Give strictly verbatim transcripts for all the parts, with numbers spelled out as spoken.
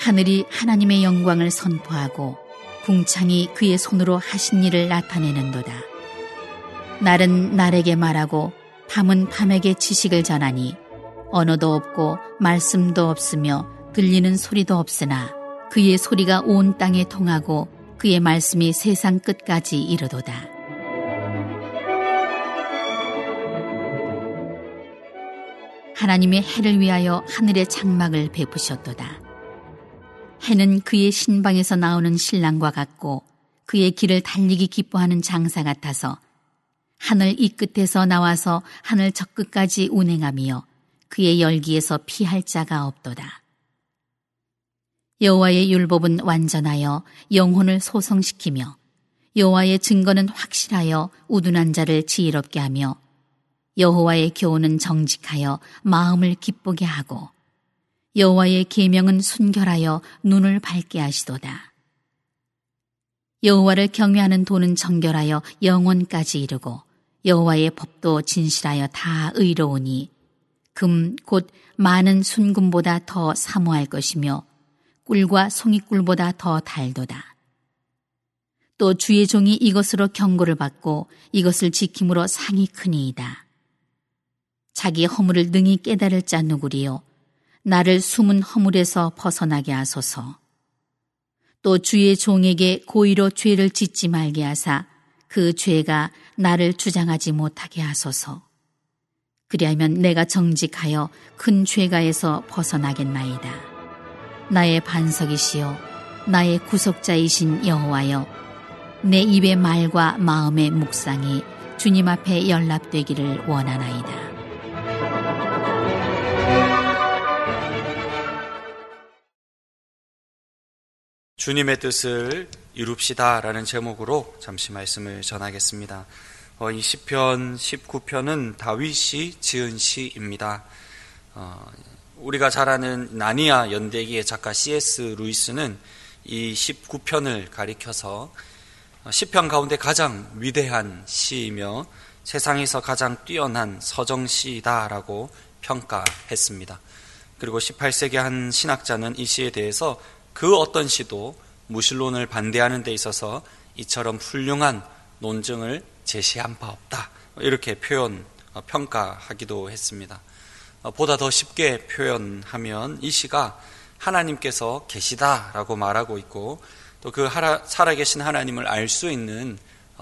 하늘이 하나님의 영광을 선포하고 궁창이 그의 손으로 하신 일을 나타내는도다. 날은 날에게 말하고 밤은 밤에게 지식을 전하니 언어도 없고 말씀도 없으며 들리는 소리도 없으나 그의 소리가 온 땅에 통하고 그의 말씀이 세상 끝까지 이르도다. 하나님의 해를 위하여 하늘의 장막을 베푸셨도다. 해는 그의 신방에서 나오는 신랑과 같고 그의 길을 달리기 기뻐하는 장사 같아서 하늘 이 끝에서 나와서 하늘 저 끝까지 운행하며 그의 열기에서 피할 자가 없도다. 여호와의 율법은 완전하여 영혼을 소성시키며 여호와의 증거는 확실하여 우둔한 자를 지혜롭게 하며 여호와의 교훈은 정직하여 마음을 기쁘게 하고 여호와의 계명은 순결하여 눈을 밝게 하시도다. 여호와를 경외하는 도는 정결하여 영원까지 이르고 여호와의 법도 진실하여 다 의로우니 금 곧 많은 순금보다 더 사모할 것이며 꿀과 송이꿀보다 더 달도다. 또 주의 종이 이것으로 경고를 받고 이것을 지킴으로 상이 크니이다. 자기 허물을 능히 깨달을 자 누구리요 나를 숨은 허물에서 벗어나게 하소서. 또 주의 종에게 고의로 죄를 짓지 말게 하사 그 죄가 나를 주장하지 못하게 하소서. 그리하면 내가 정직하여 큰 죄가에서 벗어나겠나이다. 나의 반석이시요 나의 구속자이신 여호와여, 내 입의 말과 마음의 묵상이 주님 앞에 연락되기를 원하나이다. 주님의 뜻을 이룹시다 라는 제목으로 잠시 말씀을 전하겠습니다. 어, 이 시편 십구 편은 다윗이 지은 시입니다. 어, 우리가 잘 아는 나니아 연대기의 작가 씨 에스 루이스는 이 십구 편을 가리켜서 시편 가운데 가장 위대한 시이며 세상에서 가장 뛰어난 서정시이다라고 평가했습니다. 그리고 십팔 세기 한 신학자는 이 시에 대해서 그 어떤 시도 무신론을 반대하는 데 있어서 이처럼 훌륭한 논증을 제시한 바 없다, 이렇게 표현, 평가하기도 했습니다. 보다 더 쉽게 표현하면 이 시가 하나님께서 계시다라고 말하고 있고 또 그 살아계신 하나님을 알 수 있는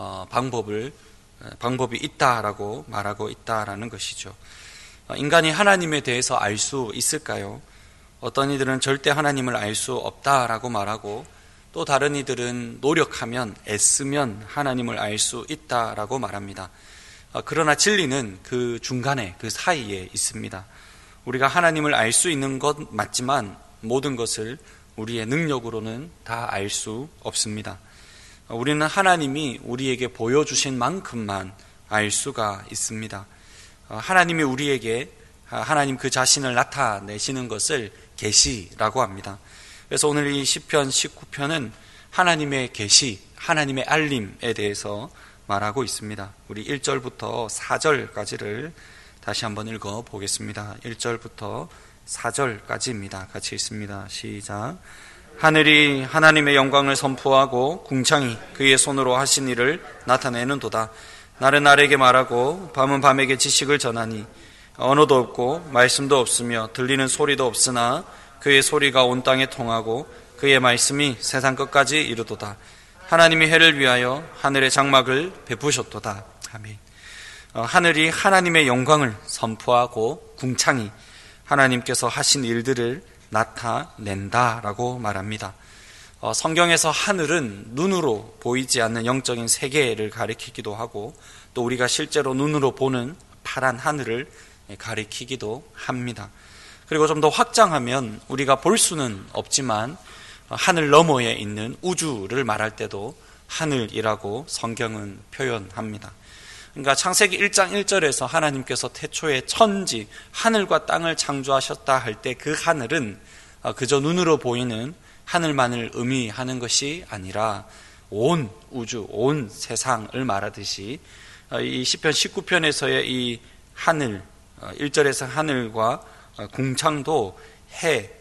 방법을, 방법이 있다라고 말하고 있다라는 것이죠. 인간이 하나님에 대해서 알 수 있을까요? 어떤 이들은 절대 하나님을 알 수 없다라고 말하고 또 다른 이들은 노력하면, 애쓰면 하나님을 알 수 있다라고 말합니다. 그러나 진리는 그 중간에, 그 사이에 있습니다. 우리가 하나님을 알 수 있는 것 맞지만 모든 것을 우리의 능력으로는 다 알 수 없습니다. 우리는 하나님이 우리에게 보여주신 만큼만 알 수가 있습니다. 하나님이 우리에게 하나님 그 자신을 나타내시는 것을 계시라고 합니다. 그래서 오늘 이 시편 십구 편은 하나님의 계시, 하나님의 알림에 대해서 말하고 있습니다. 우리 일 절부터 사 절까지를 다시 한번 읽어보겠습니다. 일 절부터 사 절까지입니다. 같이 읽습니다. 시작. 하늘이 하나님의 영광을 선포하고 궁창이 그의 손으로 하신 일을 나타내는도다. 날은 날에게 말하고 밤은 밤에게 지식을 전하니 언어도 없고 말씀도 없으며 들리는 소리도 없으나 그의 소리가 온 땅에 통하고 그의 말씀이 세상 끝까지 이르도다. 하나님이 해를 위하여 하늘의 장막을 베푸셨도다. 아멘. 어, 하늘이 하나님의 영광을 선포하고 궁창이 하나님께서 하신 일들을 나타낸다라고 말합니다. 어, 성경에서 하늘은 눈으로 보이지 않는 영적인 세계를 가리키기도 하고 또 우리가 실제로 눈으로 보는 파란 하늘을 가리키기도 합니다. 그리고 좀 더 확장하면 우리가 볼 수는 없지만 하늘 너머에 있는 우주를 말할 때도 하늘이라고 성경은 표현합니다. 그러니까 창세기 일 장 일 절에서 하나님께서 태초에 천지, 하늘과 땅을 창조하셨다 할 때 그 하늘은 그저 눈으로 보이는 하늘만을 의미하는 것이 아니라 온 우주, 온 세상을 말하듯이 이 시편 십구 편에서의 이 하늘, 일 절에서 하늘과 궁창도 해,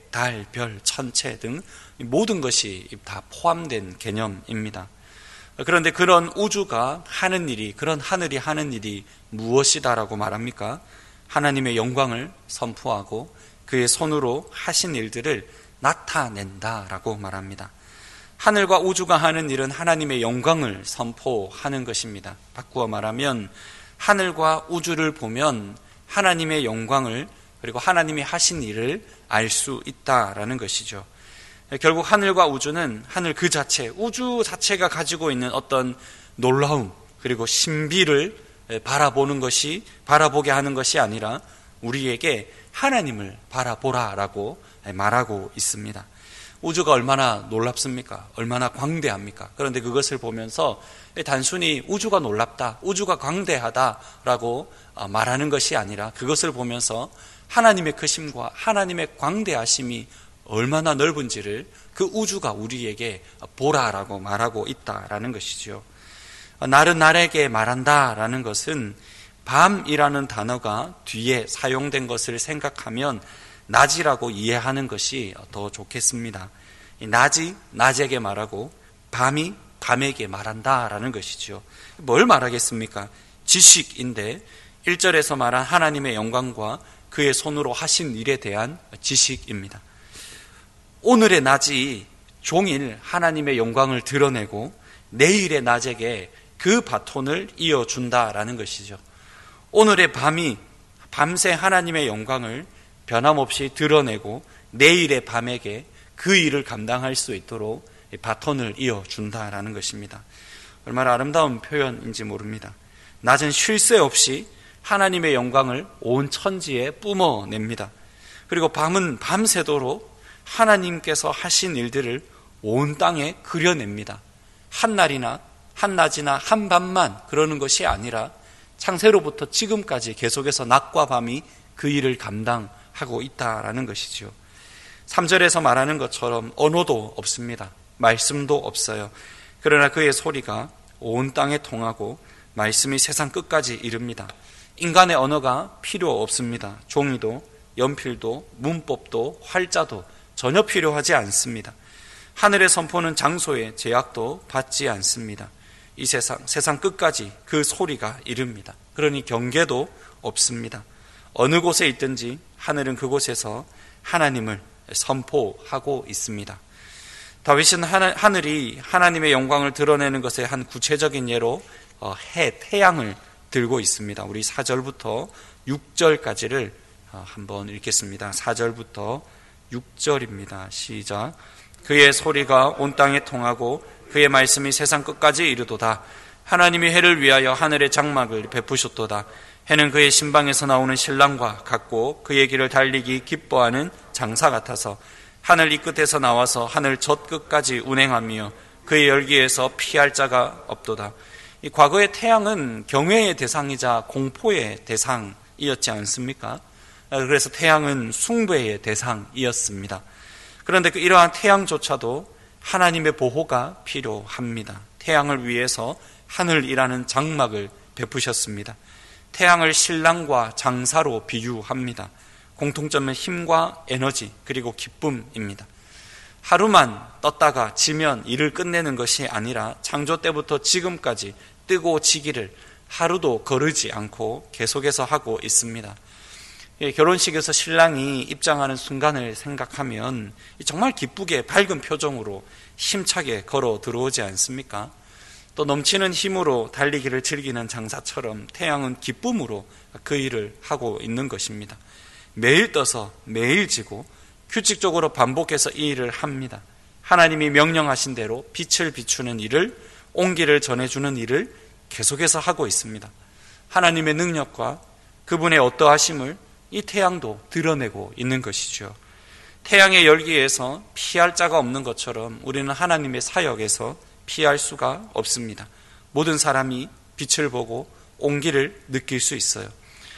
달, 별, 천체 등 모든 것이 다 포함된 개념입니다. 그런데 그런 우주가 하는 일이, 그런 하늘이 하는 일이 무엇이다라고 말합니까? 하나님의 영광을 선포하고 그의 손으로 하신 일들을 나타낸다라고 말합니다. 하늘과 우주가 하는 일은 하나님의 영광을 선포하는 것입니다. 바꾸어 말하면 하늘과 우주를 보면 하나님의 영광을, 그리고 하나님이 하신 일을 알 수 있다라는 것이죠. 결국 하늘과 우주는 하늘 그 자체, 우주 자체가 가지고 있는 어떤 놀라움 그리고 신비를 바라보는 것이, 바라보게 하는 것이 아니라 우리에게 하나님을 바라보라라고 말하고 있습니다. 우주가 얼마나 놀랍습니까? 얼마나 광대합니까? 그런데 그것을 보면서 단순히 우주가 놀랍다, 우주가 광대하다라고 말하는 것이 아니라 그것을 보면서 하나님의 크심과 하나님의 광대하심이 얼마나 넓은지를 그 우주가 우리에게 보라라고 말하고 있다라는 것이죠. 날은 날에게 말한다라는 것은 밤이라는 단어가 뒤에 사용된 것을 생각하면 낮이라고 이해하는 것이 더 좋겠습니다. 낮이 낮에게 말하고 밤이 밤에게 말한다라는 것이죠. 뭘 말하겠습니까? 지식인데 일 절에서 말한 하나님의 영광과 그의 손으로 하신 일에 대한 지식입니다. 오늘의 낮이 종일 하나님의 영광을 드러내고 내일의 낮에게 그 바톤을 이어준다라는 것이죠. 오늘의 밤이 밤새 하나님의 영광을 변함없이 드러내고 내일의 밤에게 그 일을 감당할 수 있도록 바톤을 이어준다라는 것입니다. 얼마나 아름다운 표현인지 모릅니다. 낮은 쉴 새 없이 하나님의 영광을 온 천지에 뿜어냅니다. 그리고 밤은 밤새도록 하나님께서 하신 일들을 온 땅에 그려냅니다. 한날이나 한낮이나 한밤만 그러는 것이 아니라 창세로부터 지금까지 계속해서 낮과 밤이 그 일을 감당하고 있다라는 것이죠. 삼 절에서 말하는 것처럼 언어도 없습니다. 말씀도 없어요. 그러나 그의 소리가 온 땅에 통하고 말씀이 세상 끝까지 이릅니다. 인간의 언어가 필요 없습니다. 종이도 연필도 문법도 활자도 전혀 필요하지 않습니다. 하늘의 선포는 장소에 제약도 받지 않습니다. 이 세상, 세상 끝까지 그 소리가 이릅니다. 그러니 경계도 없습니다. 어느 곳에 있든지 하늘은 그곳에서 하나님을 선포하고 있습니다. 다윗은 하늘이 하나님의 영광을 드러내는 것의 한 구체적인 예로 해, 태양을 들고 있습니다. 우리 사 절부터 육 절까지를 한번 읽겠습니다. 사 절부터 육 절입니다. 시작. 그의 소리가 온 땅에 통하고 그의 말씀이 세상 끝까지 이르도다. 하나님이 해를 위하여 하늘의 장막을 베푸셨도다. 해는 그의 신방에서 나오는 신랑과 같고 그의 길을 달리기 기뻐하는 장사 같아서 하늘 이 끝에서 나와서 하늘 저 끝까지 운행하며 그의 열기에서 피할 자가 없도다. 이 과거의 태양은 경외의 대상이자 공포의 대상이었지 않습니까? 그래서 태양은 숭배의 대상이었습니다. 그런데 그 이러한 태양조차도 하나님의 보호가 필요합니다. 태양을 위해서 하늘이라는 장막을 베푸셨습니다. 태양을 신랑과 장사로 비유합니다. 공통점은 힘과 에너지 그리고 기쁨입니다. 하루만 떴다가 지면 일을 끝내는 것이 아니라 창조 때부터 지금까지 뜨고 지기를 하루도 거르지 않고 계속해서 하고 있습니다. 결혼식에서 신랑이 입장하는 순간을 생각하면 정말 기쁘게 밝은 표정으로 힘차게 걸어 들어오지 않습니까? 또 넘치는 힘으로 달리기를 즐기는 장사처럼 태양은 기쁨으로 그 일을 하고 있는 것입니다. 매일 떠서 매일 지고 규칙적으로 반복해서 이 일을 합니다. 하나님이 명령하신 대로 빛을 비추는 일을, 온기를 전해주는 일을 계속해서 하고 있습니다. 하나님의 능력과 그분의 어떠하심을 이 태양도 드러내고 있는 것이죠. 태양의 열기에서 피할 자가 없는 것처럼 우리는 하나님의 사역에서 피할 수가 없습니다. 모든 사람이 빛을 보고 온기를 느낄 수 있어요.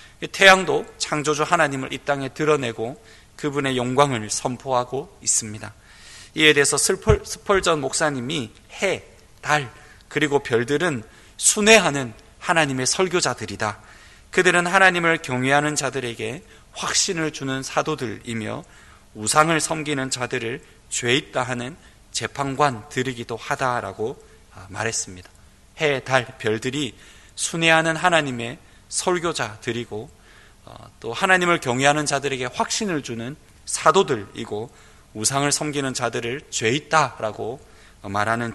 태양도 창조주 하나님을 이 땅에 드러내고 그분의 영광을 선포하고 있습니다. 이에 대해서 스펄, 스펄전 목사님이 해, 달, 그리고 별들은 순회하는 하나님의 설교자들이다. 그들은 하나님을 경외하는 자들에게 확신을 주는 사도들이며 우상을 섬기는 자들을 죄 있다 하는 재판관 들이기도 하다라고 말했습니다. 해, 달, 별들이 순회하는 하나님의 설교자들이고 또 하나님을 경외하는 자들에게 확신을 주는 사도들이고 우상을 섬기는 자들을 죄 있다라고 말하는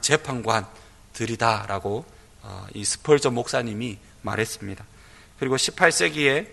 재판관들이다라고 이 스펄전 목사님이 말했습니다. 그리고 십팔 세기에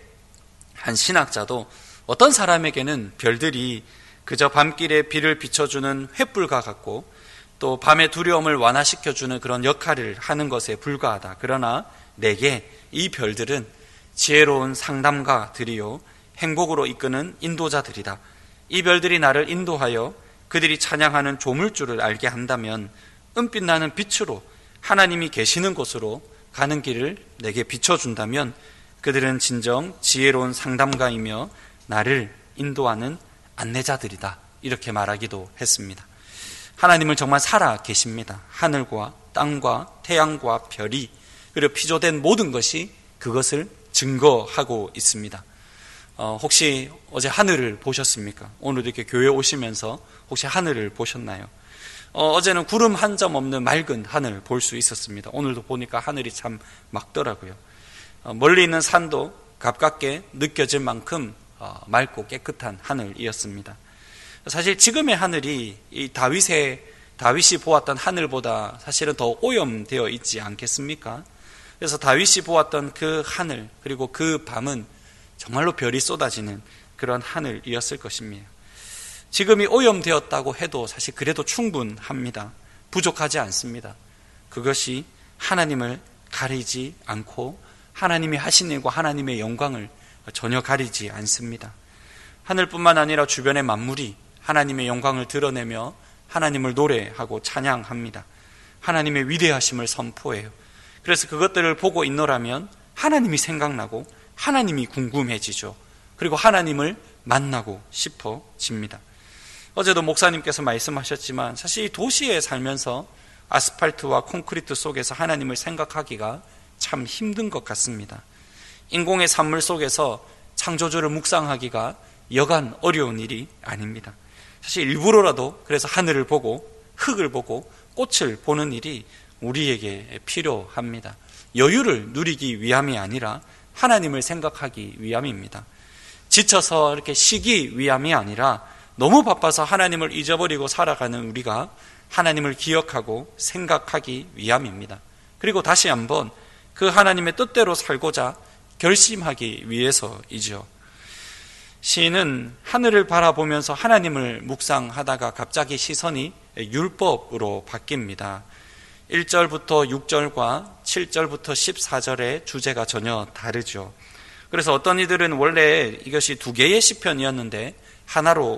한 신학자도 어떤 사람에게는 별들이 그저 밤길에 비를 비춰주는 횃불과 같고 또 밤의 두려움을 완화시켜주는 그런 역할을 하는 것에 불과하다. 그러나 내게 이 별들은 지혜로운 상담가들이요 행복으로 이끄는 인도자들이다. 이 별들이 나를 인도하여 그들이 찬양하는 조물주를 알게 한다면 은빛 나는 빛으로 하나님이 계시는 곳으로 가는 길을 내게 비춰준다면 그들은 진정 지혜로운 상담가이며 나를 인도하는 안내자들이다. 이렇게 말하기도 했습니다. 하나님은 정말 살아 계십니다. 하늘과 땅과 태양과 별이 그리고 피조된 모든 것이 그것을 증거하고 있습니다. 어, 혹시 어제 하늘을 보셨습니까? 오늘도 이렇게 교회 오시면서 혹시 하늘을 보셨나요? 어, 어제는 구름 한 점 없는 맑은 하늘 볼 수 있었습니다. 오늘도 보니까 하늘이 참 맑더라고요. 어, 멀리 있는 산도 가깝게 느껴질 만큼 어, 맑고 깨끗한 하늘이었습니다. 사실 지금의 하늘이 이 다윗의 다윗이 보았던 하늘보다 사실은 더 오염되어 있지 않겠습니까? 그래서 다윗이 보았던 그 하늘 그리고 그 밤은 정말로 별이 쏟아지는 그런 하늘이었을 것입니다. 지금이 오염되었다고 해도 사실 그래도 충분합니다. 부족하지 않습니다. 그것이 하나님을 가리지 않고 하나님이 하신 일과 하나님의 영광을 전혀 가리지 않습니다. 하늘뿐만 아니라 주변의 만물이 하나님의 영광을 드러내며 하나님을 노래하고 찬양합니다. 하나님의 위대하심을 선포해요. 그래서 그것들을 보고 있노라면 하나님이 생각나고 하나님이 궁금해지죠. 그리고 하나님을 만나고 싶어집니다. 어제도 목사님께서 말씀하셨지만 사실 이 도시에 살면서 아스팔트와 콘크리트 속에서 하나님을 생각하기가 참 힘든 것 같습니다. 인공의 산물 속에서 창조주를 묵상하기가 여간 어려운 일이 아닙니다. 사실 일부러라도 그래서 하늘을 보고 흙을 보고 꽃을 보는 일이 우리에게 필요합니다. 여유를 누리기 위함이 아니라 하나님을 생각하기 위함입니다. 지쳐서 이렇게 쉬기 위함이 아니라 너무 바빠서 하나님을 잊어버리고 살아가는 우리가 하나님을 기억하고 생각하기 위함입니다. 그리고 다시 한번 그 하나님의 뜻대로 살고자 결심하기 위해서이죠. 시인은 하늘을 바라보면서 하나님을 묵상하다가 갑자기 시선이 율법으로 바뀝니다. 일 절부터 육 절과 칠 절부터 십사 절의 주제가 전혀 다르죠. 그래서 어떤 이들은 원래 이것이 두 개의 시편이었는데 하나로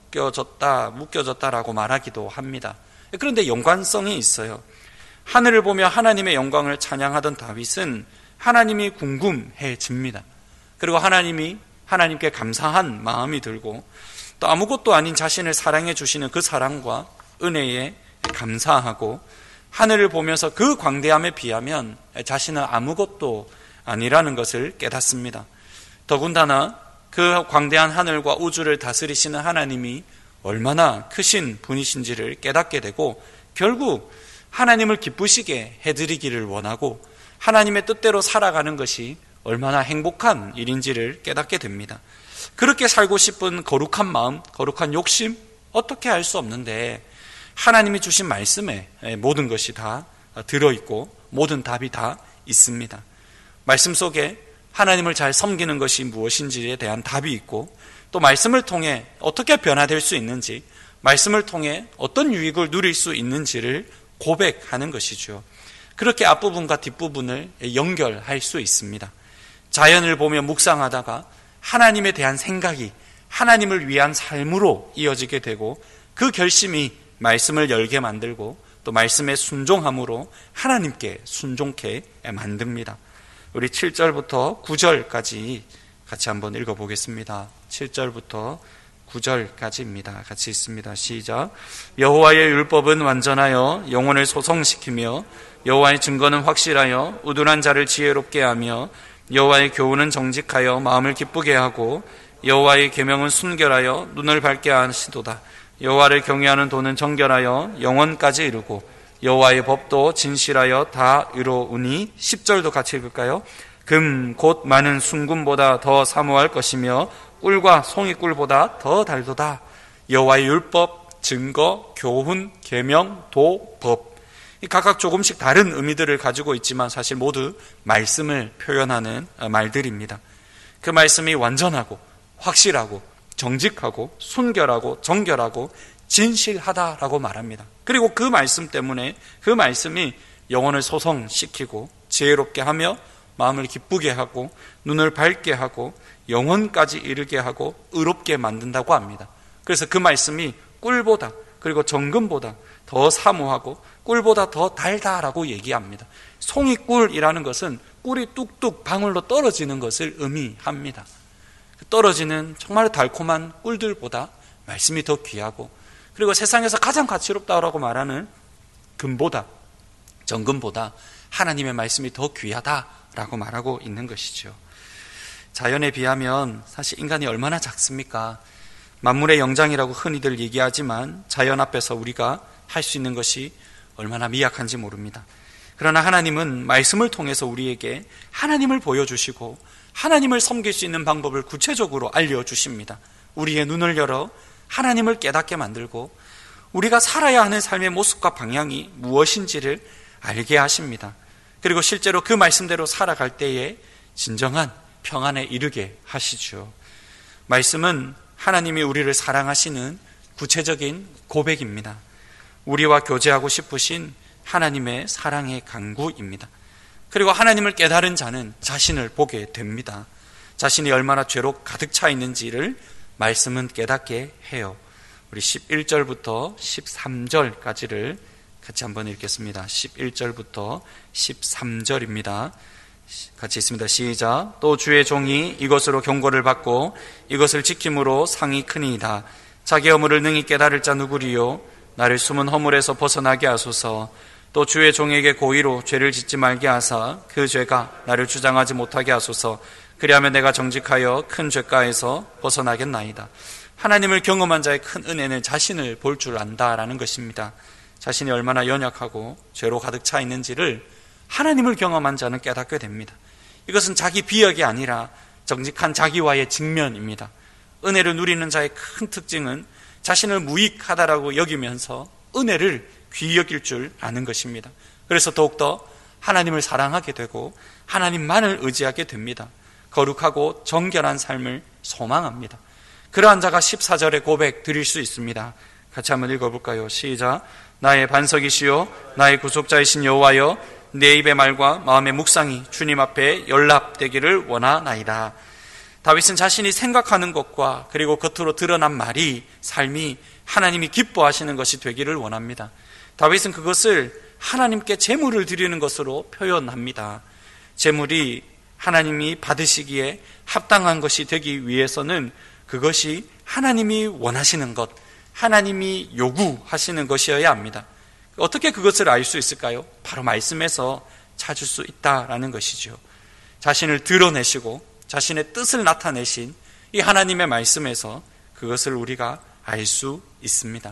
묶여졌다, 묶여졌다라고 말하기도 합니다. 그런데 연관성이 있어요. 하늘을 보며 하나님의 영광을 찬양하던 다윗은 하나님이 궁금해집니다. 그리고 하나님이 하나님께 감사한 마음이 들고 또 아무것도 아닌 자신을 사랑해 주시는 그 사랑과 은혜에 감사하고 하늘을 보면서 그 광대함에 비하면 자신은 아무것도 아니라는 것을 깨닫습니다. 더군다나 그 광대한 하늘과 우주를 다스리시는 하나님이 얼마나 크신 분이신지를 깨닫게 되고 결국 하나님을 기쁘시게 해드리기를 원하고 하나님의 뜻대로 살아가는 것이 얼마나 행복한 일인지를 깨닫게 됩니다. 그렇게 살고 싶은 거룩한 마음, 거룩한 욕심 어떻게 할 수 없는데 하나님이 주신 말씀에 모든 것이 다 들어있고 모든 답이 다 있습니다. 말씀 속에 하나님을 잘 섬기는 것이 무엇인지에 대한 답이 있고 또 말씀을 통해 어떻게 변화될 수 있는지 말씀을 통해 어떤 유익을 누릴 수 있는지를 고백하는 것이죠. 그렇게 앞부분과 뒷부분을 연결할 수 있습니다. 자연을 보며 묵상하다가 하나님에 대한 생각이 하나님을 위한 삶으로 이어지게 되고 그 결심이 말씀을 열게 만들고 또 말씀의 순종함으로 하나님께 순종케 만듭니다. 우리 칠 절부터 구 절까지 같이 한번 읽어보겠습니다. 칠 절부터 구 절까지입니다. 같이 읽습니다. 시작. 여호와의 율법은 완전하여 영혼을 소성시키며 여호와의 증거는 확실하여 우둔한 자를 지혜롭게 하며 여호와의 교훈은 정직하여 마음을 기쁘게 하고 여호와의 계명은 순결하여 눈을 밝게 하시도다. 여호와를 경외하는 도는 정결하여 영원까지 이르고 여호와의 법도 진실하여 다 의로우니. 십 절도 같이 읽을까요? 금 곧 많은 순금보다 더 사모할 것이며 꿀과 송이꿀보다 더 달도다. 여호와의 율법, 증거, 교훈, 계명, 도, 법, 각각 조금씩 다른 의미들을 가지고 있지만 사실 모두 말씀을 표현하는 말들입니다. 그 말씀이 완전하고 확실하고 정직하고 순결하고 정결하고 진실하다라고 말합니다. 그리고 그 말씀 때문에 그 말씀이 영혼을 소성시키고 지혜롭게 하며 마음을 기쁘게 하고 눈을 밝게 하고 영혼까지 이르게 하고 의롭게 만든다고 합니다. 그래서 그 말씀이 꿀보다 그리고 정금보다 더 사모하고 꿀보다 더 달다라고 얘기합니다. 송이꿀이라는 것은 꿀이 뚝뚝 방울로 떨어지는 것을 의미합니다. 떨어지는 정말 달콤한 꿀들보다 말씀이 더 귀하고, 그리고 세상에서 가장 가치롭다고 말하는 금보다 정금보다 하나님의 말씀이 더 귀하다라고 말하고 있는 것이죠. 자연에 비하면 사실 인간이 얼마나 작습니까? 만물의 영장이라고 흔히들 얘기하지만 자연 앞에서 우리가 할 수 있는 것이 얼마나 미약한지 모릅니다. 그러나 하나님은 말씀을 통해서 우리에게 하나님을 보여주시고 하나님을 섬길 수 있는 방법을 구체적으로 알려주십니다. 우리의 눈을 열어 하나님을 깨닫게 만들고 우리가 살아야 하는 삶의 모습과 방향이 무엇인지를 알게 하십니다. 그리고 실제로 그 말씀대로 살아갈 때에 진정한 평안에 이르게 하시죠. 말씀은 하나님이 우리를 사랑하시는 구체적인 고백입니다. 우리와 교제하고 싶으신 하나님의 사랑의 간구입니다. 그리고 하나님을 깨달은 자는 자신을 보게 됩니다. 자신이 얼마나 죄로 가득 차 있는지를 말씀은 깨닫게 해요. 우리 십일 절부터 십삼 절까지를 같이 한번 읽겠습니다. 십일 절부터 십삼 절입니다. 같이 있습니다. 시작. 또 주의 종이 이것으로 경고를 받고 이것을 지킴으로 상이 크니이다. 자기 허물을 능히 깨달을 자 누구리요? 나를 숨은 허물에서 벗어나게 하소서. 또 주의 종에게 고의로 죄를 짓지 말게 하사 그 죄가 나를 주장하지 못하게 하소서. 그리하면 내가 정직하여 큰 죄가에서 벗어나겠나이다. 하나님을 경험한 자의 큰 은혜는 자신을 볼 줄 안다라는 것입니다. 자신이 얼마나 연약하고 죄로 가득 차 있는지를 하나님을 경험한 자는 깨닫게 됩니다. 이것은 자기 비역이 아니라 정직한 자기와의 직면입니다. 은혜를 누리는 자의 큰 특징은 자신을 무익하다라고 여기면서 은혜를 귀히 여길 줄 아는 것입니다. 그래서 더욱더 하나님을 사랑하게 되고 하나님만을 의지하게 됩니다. 거룩하고 정결한 삶을 소망합니다. 그러한 자가 십사 절의 고백 드릴 수 있습니다. 같이 한번 읽어볼까요? 시작. 나의 반석이시요 나의 구속자이신 여호와여, 내 입의 말과 마음의 묵상이 주님 앞에 연락되기를 원하나이다. 다윗은 자신이 생각하는 것과 그리고 겉으로 드러난 말이, 삶이 하나님이 기뻐하시는 것이 되기를 원합니다. 다윗은 그것을 하나님께 제물을 드리는 것으로 표현합니다. 제물이 하나님이 받으시기에 합당한 것이 되기 위해서는 그것이 하나님이 원하시는 것, 하나님이 요구하시는 것이어야 합니다. 어떻게 그것을 알 수 있을까요? 바로 말씀에서 찾을 수 있다라는 것이죠. 자신을 드러내시고 자신의 뜻을 나타내신 이 하나님의 말씀에서 그것을 우리가 알 수 있습니다.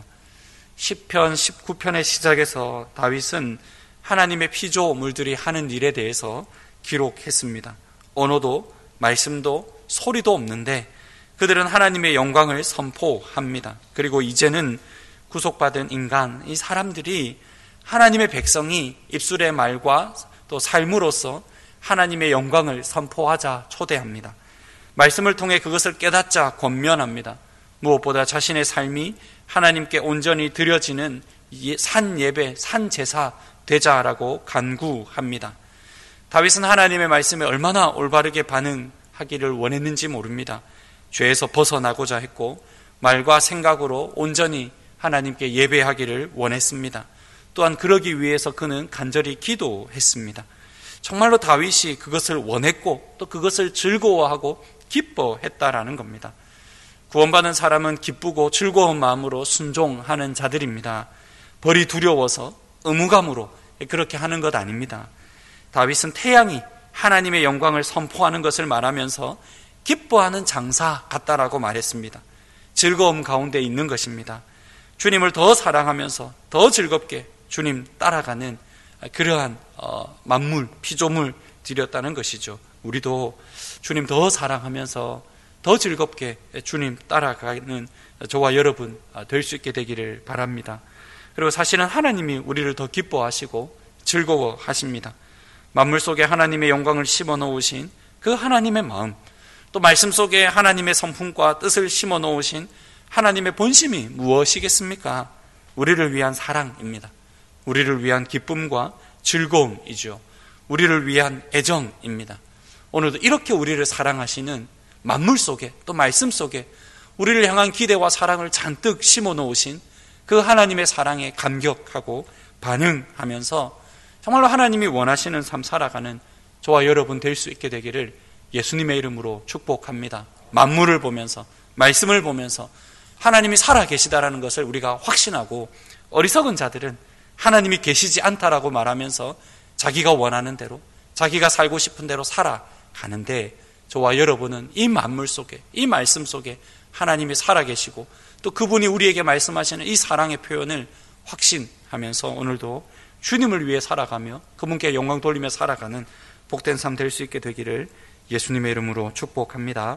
시편 십구 편의 시작에서 다윗은 하나님의 피조물들이 하는 일에 대해서 기록했습니다. 언어도 말씀도 소리도 없는데 그들은 하나님의 영광을 선포합니다. 그리고 이제는 구속받은 인간, 이 사람들이 하나님의 백성이 입술의 말과 또 삶으로서 하나님의 영광을 선포하자 초대합니다. 말씀을 통해 그것을 깨닫자 권면합니다. 무엇보다 자신의 삶이 하나님께 온전히 드려지는 산 예배, 산 제사 되자라고 간구합니다. 다윗은 하나님의 말씀에 얼마나 올바르게 반응하기를 원했는지 모릅니다. 죄에서 벗어나고자 했고 말과 생각으로 온전히 하나님께 예배하기를 원했습니다. 또한 그러기 위해서 그는 간절히 기도했습니다. 정말로 다윗이 그것을 원했고 또 그것을 즐거워하고 기뻐했다라는 겁니다. 구원받은 사람은 기쁘고 즐거운 마음으로 순종하는 자들입니다. 벌이 두려워서 의무감으로 그렇게 하는 것 아닙니다. 다윗은 태양이 하나님의 영광을 선포하는 것을 말하면서 기뻐하는 장사 같다라고 말했습니다. 즐거움 가운데 있는 것입니다. 주님을 더 사랑하면서 더 즐겁게 주님 따라가는 그러한 만물, 피조물 드렸다는 것이죠. 우리도 주님 더 사랑하면서 더 즐겁게 주님 따라가는 저와 여러분 될 수 있게 되기를 바랍니다. 그리고 사실은 하나님이 우리를 더 기뻐하시고 즐거워하십니다. 만물 속에 하나님의 영광을 심어 놓으신 그 하나님의 마음, 또 말씀 속에 하나님의 성품과 뜻을 심어 놓으신 하나님의 본심이 무엇이겠습니까? 우리를 위한 사랑입니다. 우리를 위한 기쁨과 즐거움이죠. 우리를 위한 애정입니다. 오늘도 이렇게 우리를 사랑하시는 만물 속에, 또 말씀 속에 우리를 향한 기대와 사랑을 잔뜩 심어 놓으신 그 하나님의 사랑에 감격하고 반응하면서 정말로 하나님이 원하시는 삶 살아가는 저와 여러분 될 수 있게 되기를 예수님의 이름으로 축복합니다. 만물을 보면서, 말씀을 보면서 하나님이 살아계시다라는 것을 우리가 확신하고, 어리석은 자들은 하나님이 계시지 않다라고 말하면서 자기가 원하는 대로, 자기가 살고 싶은 대로 살아가는데, 저와 여러분은 이 만물 속에, 이 말씀 속에 하나님이 살아계시고 또 그분이 우리에게 말씀하시는 이 사랑의 표현을 확신하면서 오늘도 주님을 위해 살아가며 그분께 영광 돌리며 살아가는 복된 삶 될 수 있게 되기를 예수님의 이름으로 축복합니다.